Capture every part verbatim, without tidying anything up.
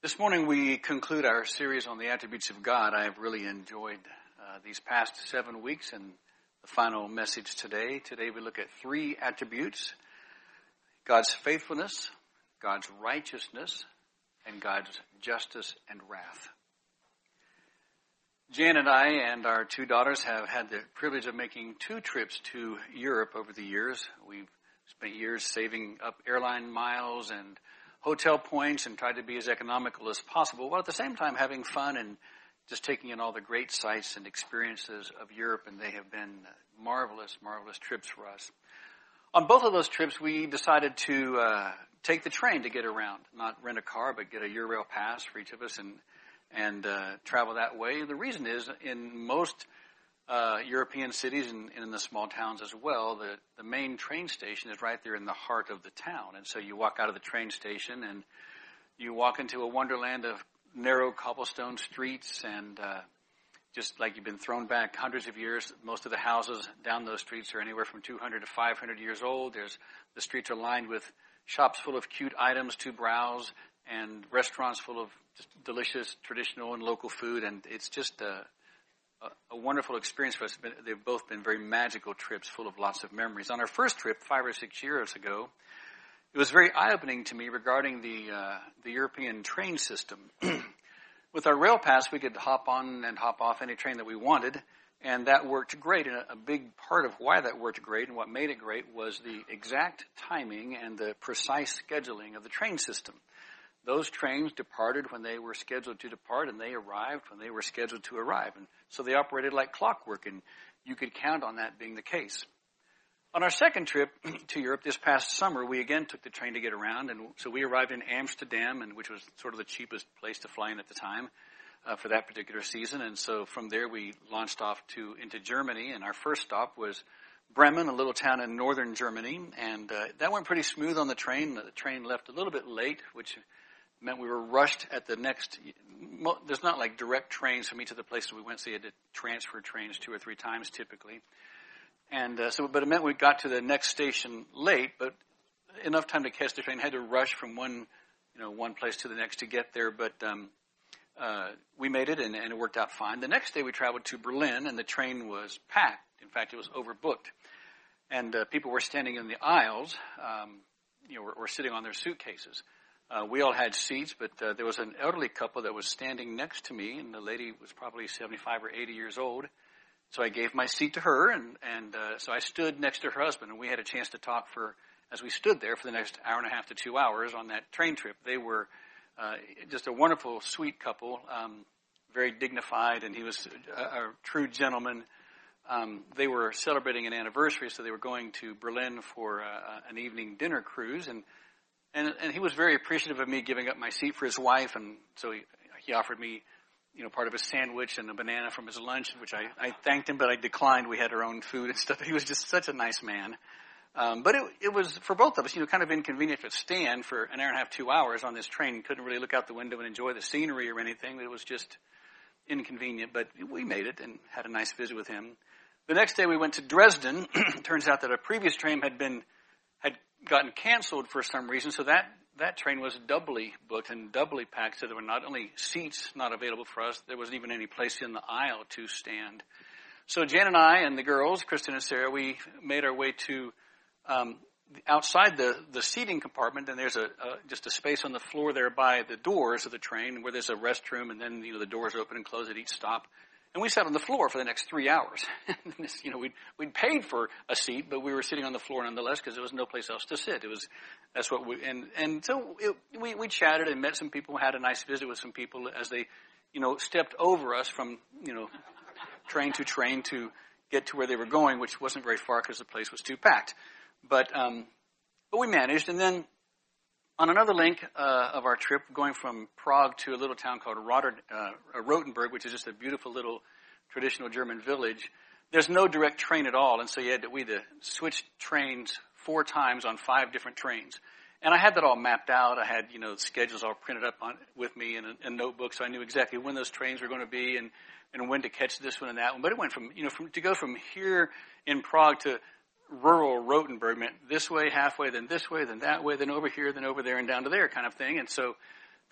This morning we conclude our series on the attributes of God. I have really enjoyed uh, these past seven weeks and the final message today. Today we look at three attributes: God's faithfulness, God's righteousness, and God's justice and wrath. Jan and I and our two daughters have had the privilege of making two trips to Europe over the years. We've spent years saving up airline miles and hotel points and tried to be as economical as possible, while at the same time having fun and just taking in all the great sights and experiences of Europe, and they have been marvelous, marvelous trips for us. On both of those trips, we decided to uh, take the train to get around, not rent a car, but get a Eurail pass for each of us and and uh, travel that way. The reason is, in most uh, European cities and, and in the small towns as well, the, the main train station is right there in the heart of the town. And so you walk out of the train station and you walk into a wonderland of narrow cobblestone streets and uh, just like you've been thrown back hundreds of years. Most of the houses down those streets are anywhere from two hundred to five hundred years old. There's the streets are lined with shops full of cute items to browse and restaurants full of just delicious traditional and local food. And it's just a a wonderful experience for us. They've both been very magical trips full of lots of memories. On our first trip, five or six years ago, it was very eye-opening to me regarding the uh, the European train system. With our rail pass, we could hop on and hop off any train that we wanted, and that worked great. And a, a big part of why that worked great and what made it great was the exact timing and the precise scheduling of the train system. Those trains departed when they were scheduled to depart, and they arrived when they were scheduled to arrive. And so they operated like clockwork, and you could count on that being the case. On our second trip to Europe this past summer, we again took the train to get around, and so we arrived in Amsterdam, and which was sort of the cheapest place to fly in at the time uh, for that particular season. And so from there we launched off to into Germany, and our first stop was Bremen, a little town in northern Germany, and uh, that went pretty smooth on the train. The train left a little bit late, which meant we were rushed at the next. There's not like direct trains from each of the places we went, so you had to transfer trains two or three times typically. And uh, so, but it meant we got to the next station late, but enough time to catch the train. Had to rush from one, you know, one place to the next to get there. But um, uh, we made it, and, and it worked out fine. The next day we traveled to Berlin, and the train was packed. In fact, it was overbooked, and uh, people were standing in the aisles, um, you know, were, were sitting on their suitcases. Uh, we all had seats, but uh, there was an elderly couple that was standing next to me, and the lady was probably seventy-five or eighty years old. So I gave my seat to her, and, and uh, so I stood next to her husband, and we had a chance to talk for, as we stood there for the next hour and a half to two hours on that train trip. They were uh, just a wonderful, sweet couple, um, very dignified, and he was a, a true gentleman. Um, they were celebrating an anniversary, so they were going to Berlin for uh, an evening dinner cruise, and And, and he was very appreciative of me giving up my seat for his wife, and so he, he offered me, you know, part of his sandwich and a banana from his lunch, which I, I thanked him, but I declined. We had our own food and stuff. He was just such a nice man. Um, but it, it was, for both of us, you know, kind of inconvenient to stand for an hour and a half, two hours on this train. Couldn't really look out the window and enjoy the scenery or anything. It was just inconvenient, but we made it and had a nice visit with him. The next day we went to Dresden. Turns out that a previous train had been had gotten canceled for some reason, so that, that train was doubly booked and doubly packed, so there were not only seats not available for us, there wasn't even any place in the aisle to stand. So Jan and I and the girls, Kristen and Sarah, we made our way to um, outside the, the seating compartment, and there's a, a just a space on the floor there by the doors of the train where there's a restroom, and then, you know, the doors open and close at each stop. And we sat on the floor for the next three hours. you know, we'd, we'd paid for a seat, but we were sitting on the floor nonetheless because there was no place else to sit. It was, that's what we, and, and so it, we, we chatted and met some people, had a nice visit with some people as they, you know, stepped over us from, you know, train to train to get to where they were going, which wasn't very far because the place was too packed. But, um, but we managed. And then on another link uh, of our trip, going from Prague to a little town called Rotter, uh, Rotenburg, which is just a beautiful little traditional German village, there's no direct train at all, and so you had to, we had to switch trains four times on five different trains. And I had that all mapped out. I had, you know, schedules all printed up on with me in a, a notebook, so I knew exactly when those trains were going to be and, and when to catch this one and that one. But it went from, you know, from to go from here in Prague to rural Rotenburg meant this way, halfway, then this way, then that way, then over here, then over there, and down to there kind of thing. And so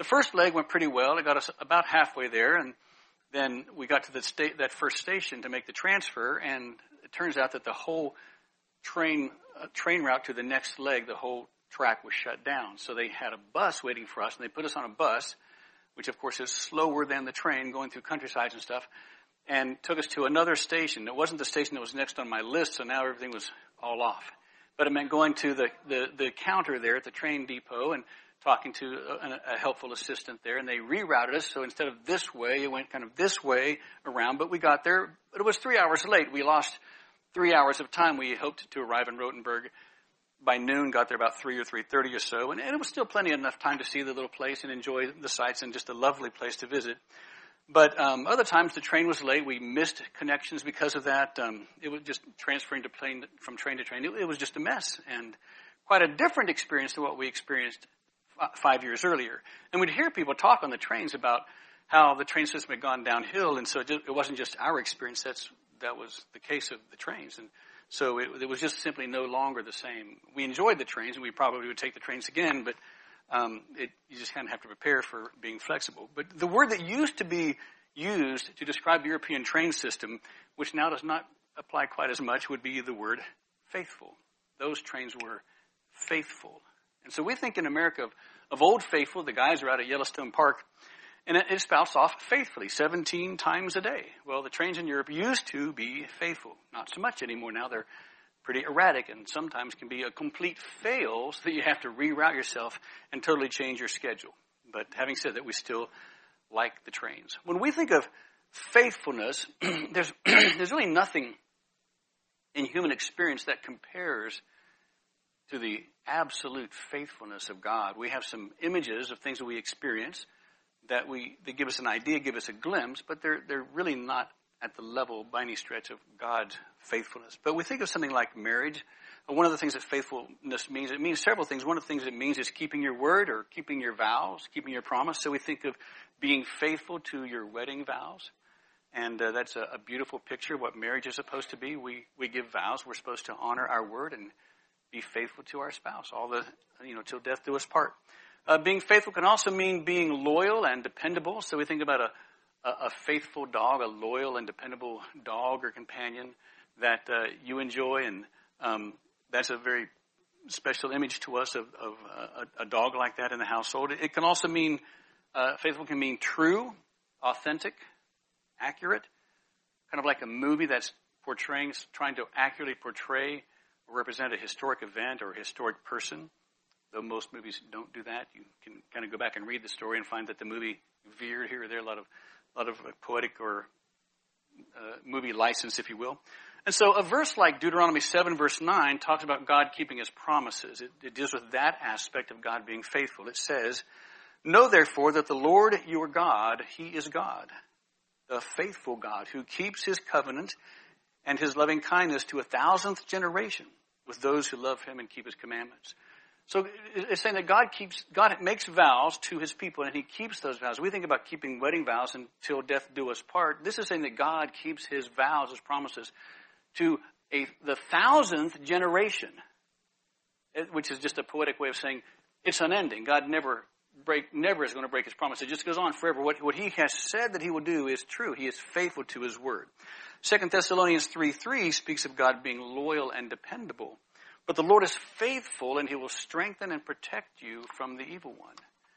The first leg went pretty well. It got us about halfway there, and then we got to the sta- that first station to make the transfer, and it turns out that the whole train uh, train route to the next leg, the whole track was shut down. So they had a bus waiting for us, and they put us on a bus, which of course is slower than the train, going through countrysides and stuff, and took us to another station. It wasn't the station that was next on my list, so now everything was all off. But it meant going to the, the, the counter there at the train depot and talking to a, a helpful assistant there, and they rerouted us. So instead of this way, it went kind of this way around, but we got there. But it was three hours late. We lost three hours of time. We hoped to arrive in Rothenburg by noon, got there about three or three thirty or so, and, and it was still plenty enough time to see the little place and enjoy the sights, and just a lovely place to visit. But um, other times the train was late. We missed connections because of that. Um, it was just transferring to plane from train to train. It, it was just a mess, and quite a different experience to what we experienced f- five years earlier. And we'd hear people talk on the trains about how the train system had gone downhill, and so it, just, it wasn't just our experience. That's that was the case of the trains, and so it, it was just simply no longer the same. We enjoyed the trains, and we probably would take the trains again, but um, it, you just kind of have to prepare for being flexible. But the word that used to be used to describe the European train system, which now does not apply quite as much, would be the word faithful. Those trains were faithful. And so we think in America of, of Old Faithful, the guys are out at Yellowstone Park, and it, it spouts off faithfully, seventeen times a day. Well, the trains in Europe used to be faithful. Not so much anymore now. They're pretty erratic and sometimes can be a complete fail so that you have to reroute yourself and totally change your schedule. But having said that, we still like the trains. When we think of faithfulness, there's there's really nothing in human experience that compares to the absolute faithfulness of God. We have some images of things that we experience that we they give us an idea, give us a glimpse, but they're they're really not at the level by any stretch of God's faithfulness. But we think of something like marriage. One of the things that faithfulness means, it means several things. One of the things it means is keeping your word or keeping your vows, keeping your promise. So we think of being faithful to your wedding vows. And uh, that's a, a beautiful picture of what marriage is supposed to be. We we give vows. We're supposed to honor our word and be faithful to our spouse, all the, you know, till death do us part. Uh, being faithful can also mean being loyal and dependable. So we think about a, a, a faithful dog, a loyal and dependable dog or companion that uh, you enjoy, and um, that's a very special image to us of, of uh, a, a dog like that in the household. It can also mean, uh, faithful can mean true, authentic, accurate, kind of like a movie that's portraying, trying to accurately portray or represent a historic event or a historic person. Though most movies don't do that, you can kind of go back and read the story and find that the movie veered here or there, a lot of, a lot of poetic or uh, movie license, if you will. And so a verse like Deuteronomy seven, verse nine, talks about God keeping his promises. It, it deals with that aspect of God being faithful. It says, "Know therefore that the Lord your God, he is God, the faithful God, who keeps his covenant and his loving kindness to a thousandth generation with those who love him and keep his commandments." So it's saying that God keeps, God makes vows to his people, and he keeps those vows. We think about keeping wedding vows until death do us part. This is saying that God keeps his vows, his promises, to a, the thousandth generation, which is just a poetic way of saying it's unending. God never break, never is going to break his promise. It just goes on forever. What, what he has said that he will do is true. He is faithful to his word. Second Thessalonians three three speaks of God being loyal and dependable. But the Lord is faithful, and he will strengthen and protect you from the evil one.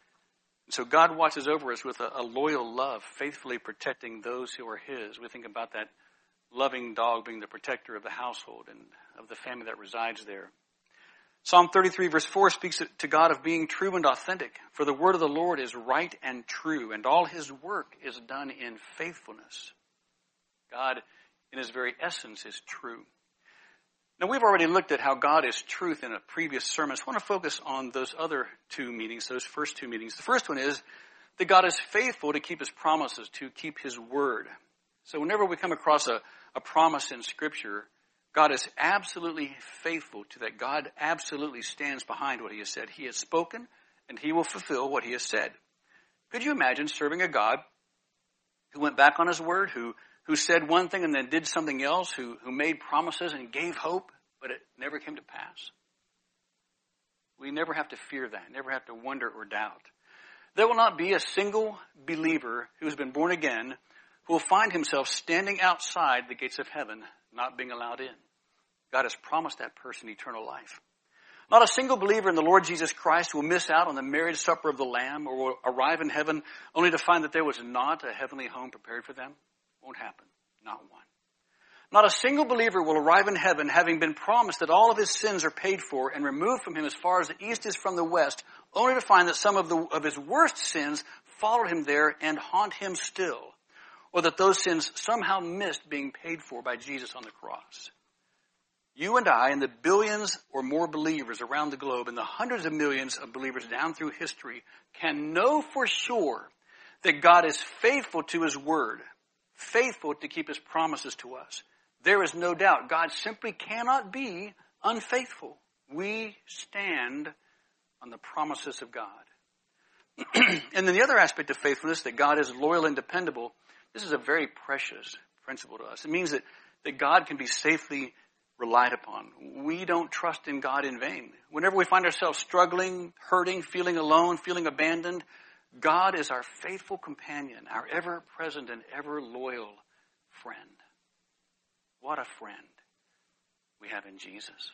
So God watches over us with a, a loyal love, faithfully protecting those who are his. We think about that loving dog being the protector of the household and of the family that resides there. Psalm thirty-three verse four speaks to God of being true and authentic. For the word of the Lord is right and true, and all his work is done in faithfulness. God, in his very essence, is true. Now, we've already looked at how God is truth in a previous sermon. So I want to focus on those other two meanings, those first two meanings. The first one is that God is faithful to keep his promises, to keep his word. So whenever we come across a, a promise in Scripture, God is absolutely faithful to that. God absolutely stands behind what he has said. He has spoken, and he will fulfill what he has said. Could you imagine serving a God who went back on his word, who who said one thing and then did something else, who, who made promises and gave hope, but it never came to pass? We never have to fear that, never have to wonder or doubt. There will not be a single believer who has been born again who will find himself standing outside the gates of heaven, not being allowed in. God has promised that person eternal life. Not a single believer in the Lord Jesus Christ will miss out on the marriage supper of the Lamb or will arrive in heaven only to find that there was not a heavenly home prepared for them. Won't happen. Not one. Not a single believer will arrive in heaven having been promised that all of his sins are paid for and removed from him as far as the east is from the west, only to find that some of, the, of his worst sins followed him there and haunt him still, or that those sins somehow missed being paid for by Jesus on the cross. You and I and the billions or more believers around the globe and the hundreds of millions of believers down through history can know for sure that God is faithful to his word, faithful to keep his promises to us. There is no doubt God simply cannot be unfaithful. We stand on the promises of God. And then the other aspect of faithfulness, that God is loyal and dependable, this is a very precious principle to us. It means that, that God can be safely relied upon. We don't trust in God in vain. Whenever we find ourselves struggling, hurting, feeling alone, feeling abandoned, God is our faithful companion, our ever-present and ever-loyal friend. What a friend we have in Jesus.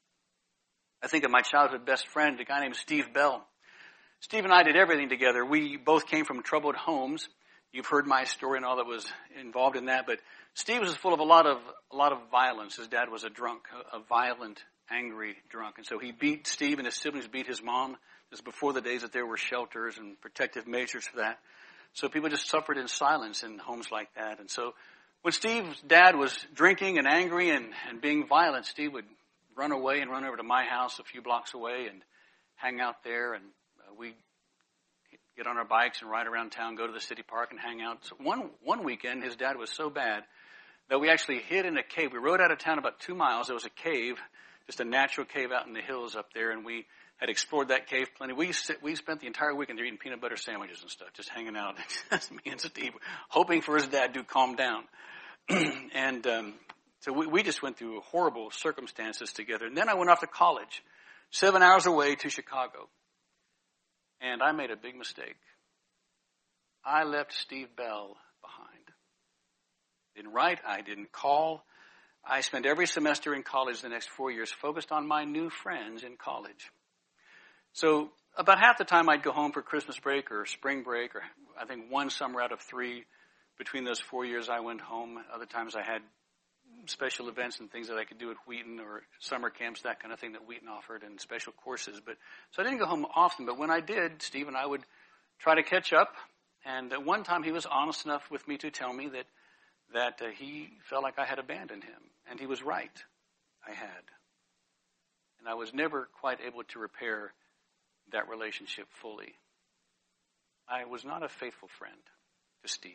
I think of my childhood best friend, a guy named Steve Bell. Steve and I did everything together. We both came from troubled homes. You've heard my story and all that was involved in that, but Steve was full of a lot of a lot of violence. His dad was a drunk, a, a violent, angry drunk, and so he beat Steve, and his siblings beat his mom. This was before the days that there were shelters and protective measures for that. So people just suffered in silence in homes like that. And so when Steve's dad was drinking and angry and, and being violent, Steve would run away and run over to my house a few blocks away and hang out there, and uh, we get on our bikes and ride around town, go to the city park and hang out. So one one weekend, his dad was so bad that we actually hid in a cave. We rode out of town about two miles. There was a cave, just a natural cave out in the hills up there, and we had explored that cave plenty. We sit, we spent the entire weekend there eating peanut butter sandwiches and stuff, just hanging out. Me and Steve, hoping for his dad to calm down. and um, so we, we just went through horrible circumstances together. And then I went off to college, seven hours away to Chicago. And I made a big mistake. I left Steve Bell behind. Didn't write. I didn't call. I spent every semester in college the next four years focused on my new friends in college. So about half the time I'd go home for Christmas break or spring break, or I think one summer out of three. Between those four years I went home. Other times I had special events and things that I could do at Wheaton, or summer camps, that kind of thing that Wheaton offered, and special courses. But so I didn't go home often, but when I did, Steve and I would try to catch up. And at one time he was honest enough with me to tell me that that uh, he felt like I had abandoned him. And he was right. I had. And I was never quite able to repair that relationship fully. I was not a faithful friend to Steve.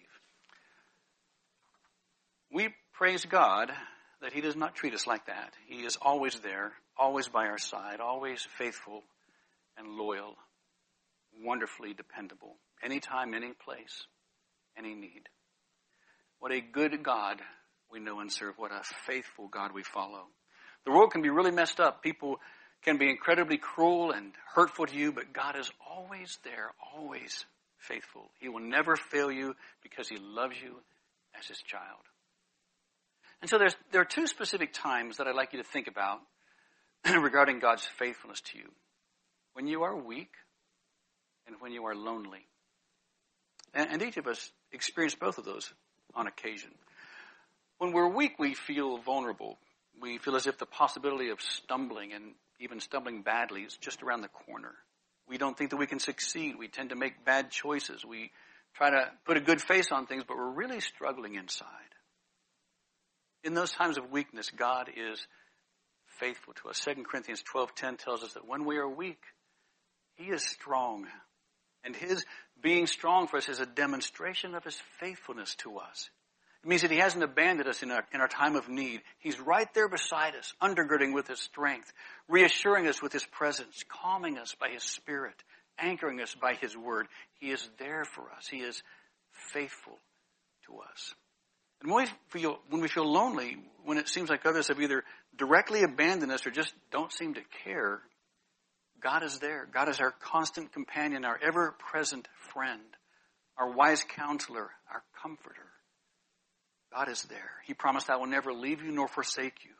We praise God that he does not treat us like that. He is always there, always by our side, always faithful and loyal, wonderfully dependable, anytime, any place, any need. What a good God we know and serve. What a faithful God we follow. The world can be really messed up. People can be incredibly cruel and hurtful to you, but God is always there, always faithful. He will never fail you because he loves you as his child. And so there's, there are two specific times that I'd like you to think about regarding God's faithfulness to you. When you are weak and when you are lonely. And, and each of us experience both of those on occasion. When we're weak, we feel vulnerable. We feel as if the possibility of stumbling, and even stumbling badly, is just around the corner. We don't think that we can succeed. We tend to make bad choices. We try to put a good face on things, but we're really struggling inside. In those times of weakness, God is faithful to us. Second Corinthians twelve ten tells us that when we are weak, he is strong. And his being strong for us is a demonstration of his faithfulness to us. It means that he hasn't abandoned us in our, in our time of need. He's right there beside us, undergirding with his strength, reassuring us with his presence, calming us by his spirit, anchoring us by his word. He is there for us. He is faithful to us. And when we feel, when we feel lonely, when it seems like others have either directly abandoned us or just don't seem to care, God is there. God is our constant companion, our ever-present friend, our wise counselor, our comforter. God is there. He promised, I will never leave you nor forsake you.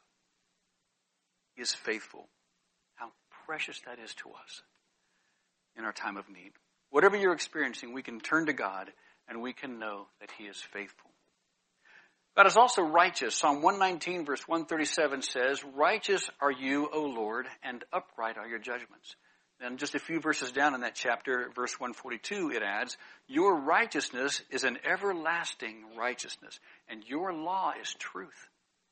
He is faithful. How precious that is to us in our time of need. Whatever you're experiencing, we can turn to God and we can know that He is faithful. God is also righteous. Psalm one nineteen verse one thirty-seven says, righteous are you, O Lord, and upright are your judgments. Then just a few verses down in that chapter, verse one forty-two, it adds, your righteousness is an everlasting righteousness, and your law is truth.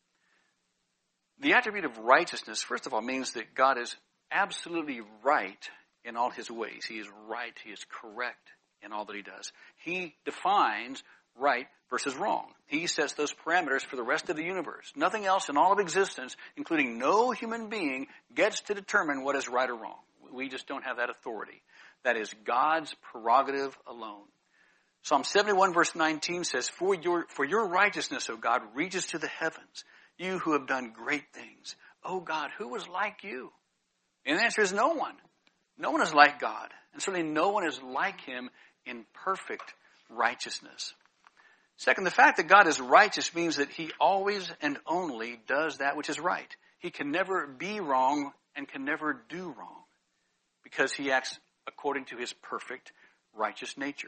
The attribute of righteousness, first of all, means that God is absolutely right in all His ways. He is right. He is correct in all that He does. He defines right versus wrong. He sets those parameters for the rest of the universe. Nothing else in all of existence, including no human being, gets to determine what is right or wrong. We just don't have that authority. That is God's prerogative alone. Psalm seventy-one verse nineteen says, For your, for your righteousness, O God, reaches to the heavens. You who have done great things. O God, who is like you? And the answer is no one. No one is like God. And certainly no one is like Him in perfect righteousness. Second, the fact that God is righteous means that He always and only does that which is right. He can never be wrong and can never do wrong because He acts according to His perfect righteous nature.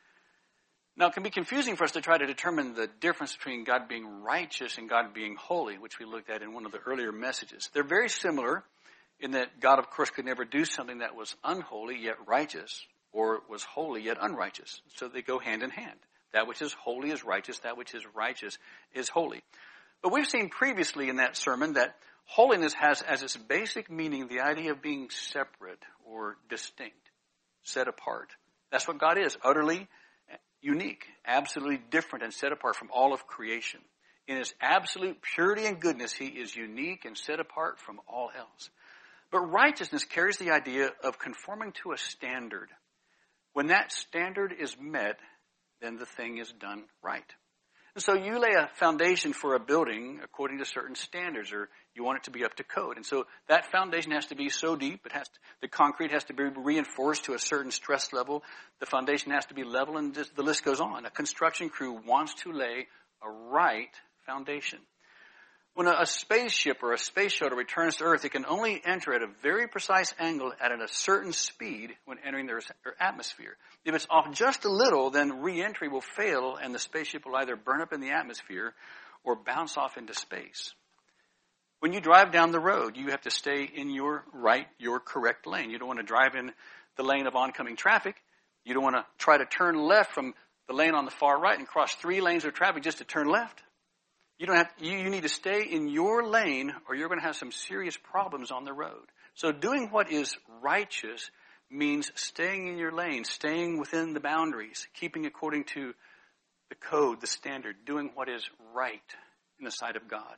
Now, it can be confusing for us to try to determine the difference between God being righteous and God being holy, which we looked at in one of the earlier messages. They're very similar in that God, of course, could never do something that was unholy yet righteous or was holy yet unrighteous. So they go hand in hand. That which is holy is righteous. That which is righteous is holy. But we've seen previously in that sermon that holiness has as its basic meaning the idea of being separate or distinct, set apart. That's what God is, utterly unique, absolutely different and set apart from all of creation. In His absolute purity and goodness, He is unique and set apart from all else. But righteousness carries the idea of conforming to a standard. When that standard is met, then the thing is done right. And so you lay a foundation for a building according to certain standards, or you want it to be up to code. And so that foundation has to be so deep, it has to, the concrete has to be reinforced to a certain stress level. The foundation has to be level, and just, the list goes on. A construction crew wants to lay a right foundation. When a, a spaceship or a space shuttle returns to Earth, it can only enter at a very precise angle at a certain speed when entering their, their atmosphere. If it's off just a little, then re-entry will fail and the spaceship will either burn up in the atmosphere or bounce off into space. When you drive down the road, you have to stay in your right, your correct lane. You don't want to drive in the lane of oncoming traffic. You don't want to try to turn left from the lane on the far right and cross three lanes of traffic just to turn left. You don't have, you, you need to stay in your lane or you're going to have some serious problems on the road. So doing what is righteous means staying in your lane, staying within the boundaries, keeping according to the code, the standard, doing what is right in the sight of God.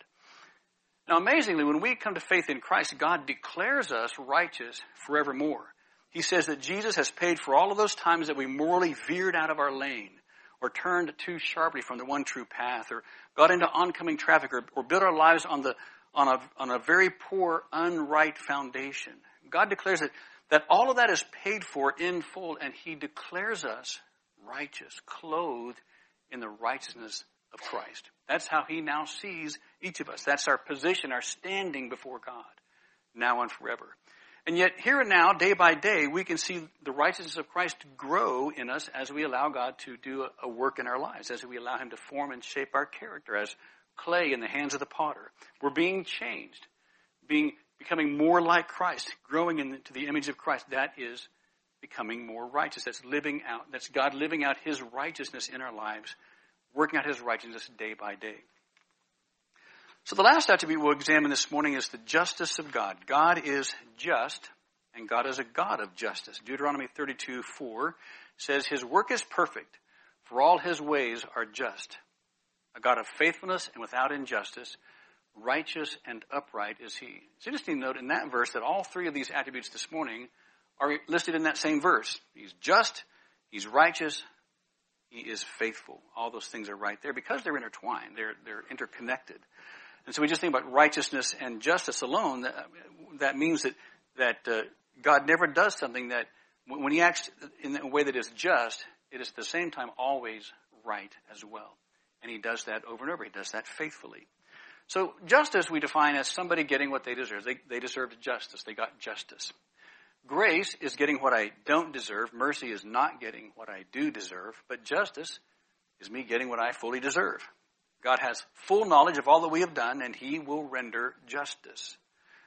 Now amazingly, when we come to faith in Christ, God declares us righteous forevermore. He says that Jesus has paid for all of those times that we morally veered out of our lane, or turned too sharply from the one true path, or got into oncoming traffic, or, or built our lives on the on a on a very poor, unright foundation. God declares that, that all of that is paid for in full, and He declares us righteous, clothed in the righteousness of Christ. That's how He now sees each of us. That's our position, our standing before God, now and forever. And yet, here and now, day by day, we can see the righteousness of Christ grow in us as we allow God to do a work in our lives, as we allow Him to form and shape our character as clay in the hands of the potter. We're being changed, being becoming more like Christ, growing into the image of Christ. That is becoming more righteous. That's living out, that's God living out His righteousness in our lives, working out His righteousness day by day. So the last attribute we'll examine this morning is the justice of God. God is just, and God is a God of justice. Deuteronomy thirty-two four says, His work is perfect, for all His ways are just. A God of faithfulness and without injustice, righteous and upright is He. It's interesting to note in that verse that all three of these attributes this morning are listed in that same verse. He's just, He's righteous, He is faithful. All those things are right there because they're intertwined. They're, they're interconnected. And so we just think about righteousness and justice alone. That, that means that, that uh, God never does something that, when he acts in a way that is just, it is at the same time always right as well. And he does that over and over. He does that faithfully. So justice we define as somebody getting what they deserve. They, they deserved justice. They got justice. Grace is getting what I don't deserve. Mercy is not getting what I do deserve. But justice is me getting what I fully deserve. God has full knowledge of all that we have done, and he will render justice.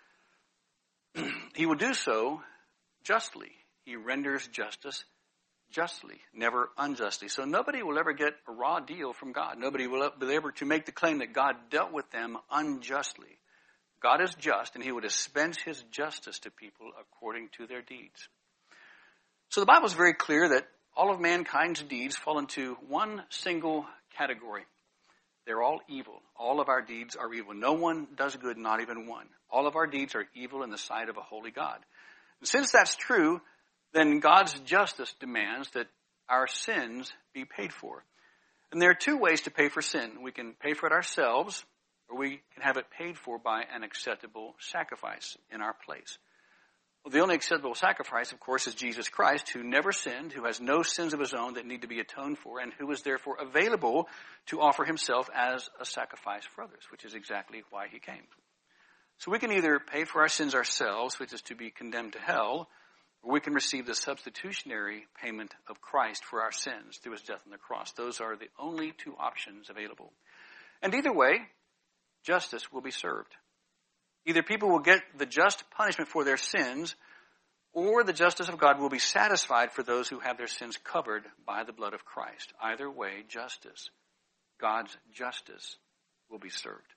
He will do so justly. He renders justice justly, never unjustly. So nobody will ever get a raw deal from God. Nobody will be able to make the claim that God dealt with them unjustly. God is just, and he will dispense his justice to people according to their deeds. So the Bible is very clear that all of mankind's deeds fall into one single category. They're all evil. All of our deeds are evil. No one does good, not even one. All of our deeds are evil in the sight of a holy God. And since that's true, then God's justice demands that our sins be paid for. And there are two ways to pay for sin. We can pay for it ourselves, or we can have it paid for by an acceptable sacrifice in our place. Well, the only acceptable sacrifice, of course, is Jesus Christ, who never sinned, who has no sins of his own that need to be atoned for, and who is therefore available to offer himself as a sacrifice for others, which is exactly why he came. So we can either pay for our sins ourselves, which is to be condemned to hell, or we can receive the substitutionary payment of Christ for our sins through his death on the cross. Those are the only two options available. And either way, justice will be served. Either people will get the just punishment for their sins, or the justice of God will be satisfied for those who have their sins covered by the blood of Christ. Either way, justice, God's justice, will be served.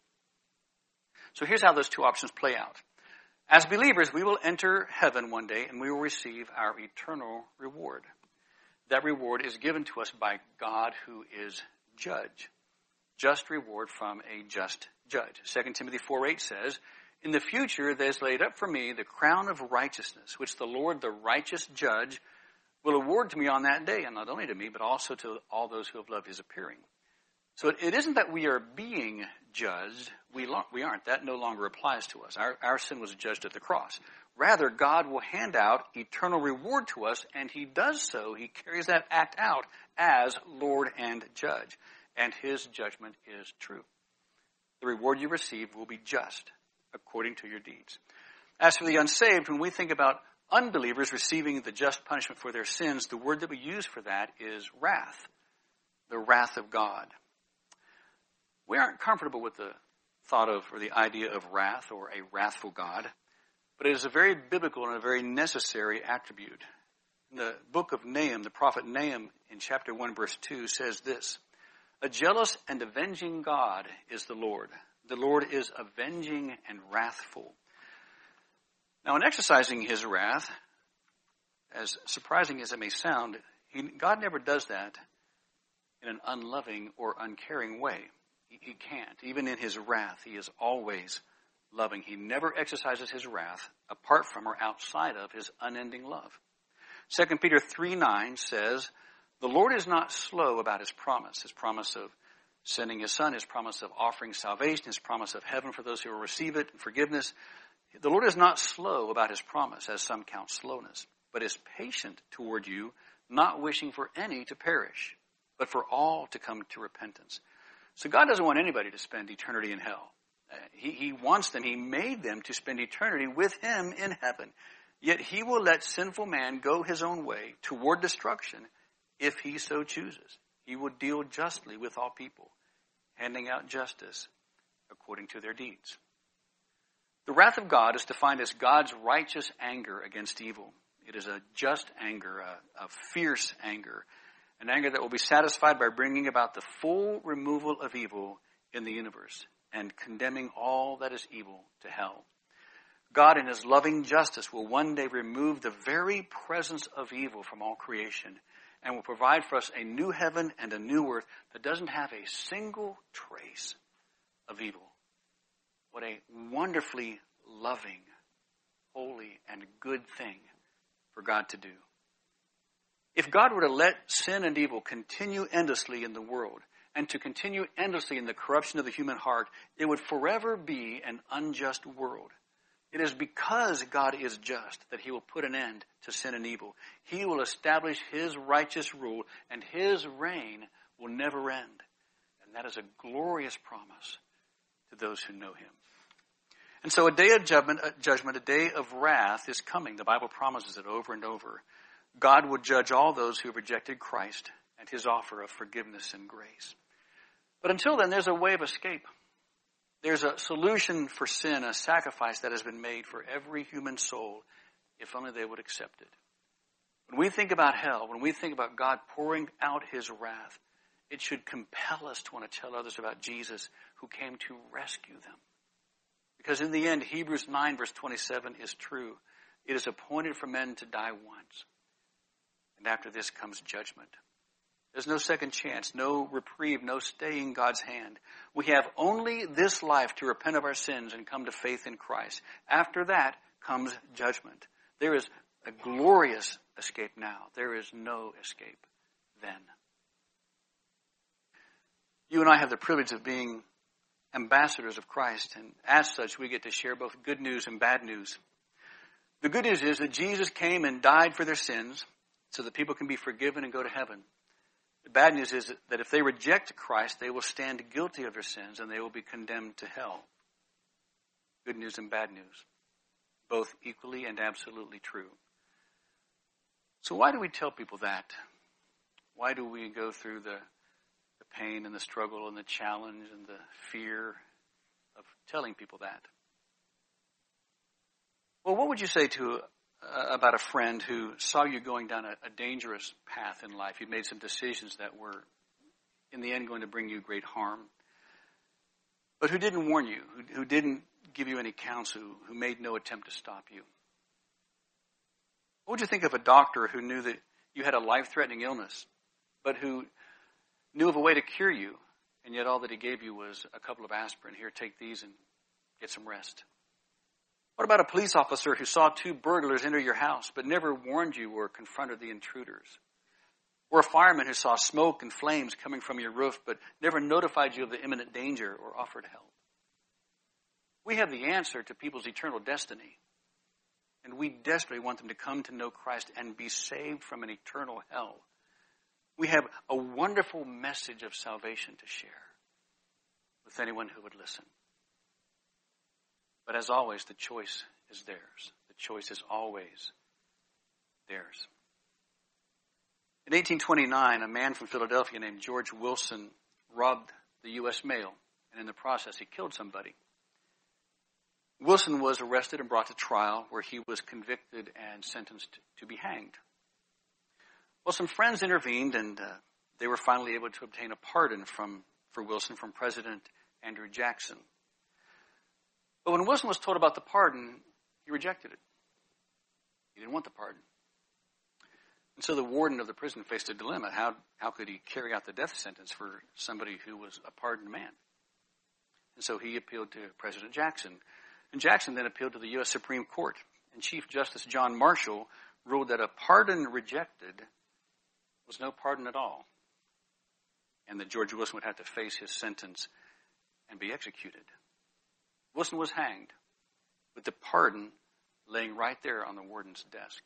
So here's how those two options play out. As believers, we will enter heaven one day, and we will receive our eternal reward. That reward is given to us by God, who is judge. Just reward from a just judge. Second Timothy four eight says, "In the future there is laid up for me the crown of righteousness, which the Lord, the righteous judge, will award to me on that day," and not only to me, but also to all those who have loved his appearing. So it, it isn't that we are being judged. We, lo- we aren't. That no longer applies to us. Our, our sin was judged at the cross. Rather, God will hand out eternal reward to us, and he does so. He carries that act out as Lord and Judge, and his judgment is true. The reward you receive will be just, according to your deeds. As for the unsaved, when we think about unbelievers receiving the just punishment for their sins, the word that we use for that is wrath, the wrath of God. We aren't comfortable with the thought of, or the idea of wrath, or a wrathful God, but it is a very biblical and a very necessary attribute. In the book of Nahum, the prophet Nahum, in chapter one, verse two, says this: "A jealous and avenging God is the Lord. The Lord is avenging and wrathful." Now, in exercising his wrath, as surprising as it may sound, he, God never does that in an unloving or uncaring way. He, he can't. Even in his wrath, he is always loving. He never exercises his wrath apart from or outside of his unending love. Second Peter three nine says, "The Lord is not slow about his promise," his promise of sending his son, his promise of offering salvation, his promise of heaven for those who will receive it, and forgiveness. "The Lord is not slow about his promise, as some count slowness, but is patient toward you, not wishing for any to perish, but for all to come to repentance." So God doesn't want anybody to spend eternity in hell. Uh, he, he wants them, he made them to spend eternity with him in heaven. Yet he will let sinful man go his own way toward destruction if he so chooses. He will deal justly with all people, handing out justice according to their deeds. The wrath of God is defined as God's righteous anger against evil. It is a just anger, a, a fierce anger, an anger that will be satisfied by bringing about the full removal of evil in the universe and condemning all that is evil to hell. God, in his loving justice, will one day remove the very presence of evil from all creation and will provide for us a new heaven and a new earth that doesn't have a single trace of evil. What a wonderfully loving, holy, and good thing for God to do. If God were to let sin and evil continue endlessly in the world and to continue endlessly in the corruption of the human heart, it would forever be an unjust world. It is because God is just that he will put an end to sin and evil. He will establish his righteous rule, and his reign will never end. And that is a glorious promise to those who know him. And so a day of judgment, a judgment, a day of wrath is coming. The Bible promises it over and over. God will judge all those who have rejected Christ and his offer of forgiveness and grace. But until then, there's a way of escape. There's a solution for sin, a sacrifice that has been made for every human soul, if only they would accept it. When we think about hell, when we think about God pouring out his wrath, it should compel us to want to tell others about Jesus who came to rescue them. Because in the end, Hebrews nine verse twenty-seven is true. It is appointed for men to die once. And after this comes judgment. There's no second chance, no reprieve, no staying God's hand. We have only this life to repent of our sins and come to faith in Christ. After that comes judgment. There is a glorious escape now. There is no escape then. You and I have the privilege of being ambassadors of Christ, and as such we get to share both good news and bad news. The good news is that Jesus came and died for their sins so that people can be forgiven and go to heaven. The bad news is that if they reject Christ, they will stand guilty of their sins and they will be condemned to hell. Good news and bad news, both equally and absolutely true. So why do we tell people that? Why do we go through the, the pain and the struggle and the challenge and the fear of telling people that? Well, what would you say to Uh, about a friend who saw you going down a, a dangerous path in life? You made some decisions that were, in the end, going to bring you great harm, but who didn't warn you, who, who didn't give you any counsel, who, who made no attempt to stop you? What would you think of a doctor who knew that you had a life-threatening illness, but who knew of a way to cure you, and yet all that he gave you was a couple of aspirin? Here, take these and get some rest. What about a police officer who saw two burglars enter your house but never warned you or confronted the intruders? Or a fireman who saw smoke and flames coming from your roof but never notified you of the imminent danger or offered help? We have the answer to people's eternal destiny, and we desperately want them to come to know Christ and be saved from an eternal hell. We have a wonderful message of salvation to share with anyone who would listen. But as always, the choice is theirs. The choice is always theirs. In eighteen twenty-nine, a man from Philadelphia named George Wilson robbed the U S mail, and in the process, he killed somebody. Wilson was arrested and brought to trial, where he was convicted and sentenced to be hanged. Well, some friends intervened, and uh, they were finally able to obtain a pardon from for Wilson from President Andrew Jackson. But when Wilson was told about the pardon, he rejected it. He didn't want the pardon. And so the warden of the prison faced a dilemma. How, how could he carry out the death sentence for somebody who was a pardoned man? And so he appealed to President Jackson. And Jackson then appealed to the U S Supreme Court. And Chief Justice John Marshall ruled that a pardon rejected was no pardon at all, and that George Wilson would have to face his sentence and be executed. Wilson was hanged, with the pardon laying right there on the warden's desk.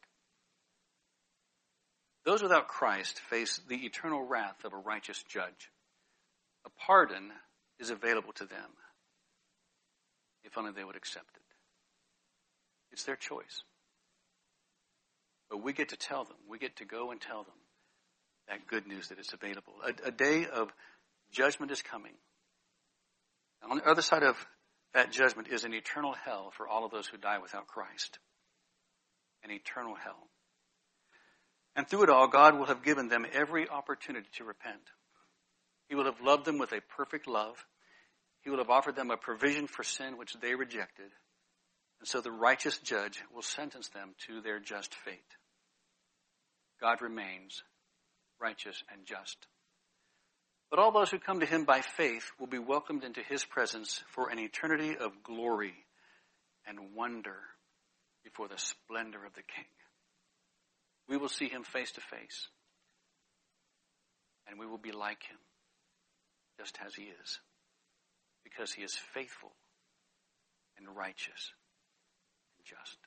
Those without Christ face the eternal wrath of a righteous judge. A pardon is available to them, if only they would accept it. It's their choice. But we get to tell them, we get to go and tell them that good news that it's available. A, a day of judgment is coming. And on the other side of that judgment is an eternal hell for all of those who die without Christ. An eternal hell. And through it all, God will have given them every opportunity to repent. He will have loved them with a perfect love. He will have offered them a provision for sin which they rejected. And so the righteous judge will sentence them to their just fate. God remains righteous and just. But all those who come to him by faith will be welcomed into his presence for an eternity of glory and wonder before the splendor of the King. We will see him face to face, and we will be like him, just as he is, because he is faithful and righteous just.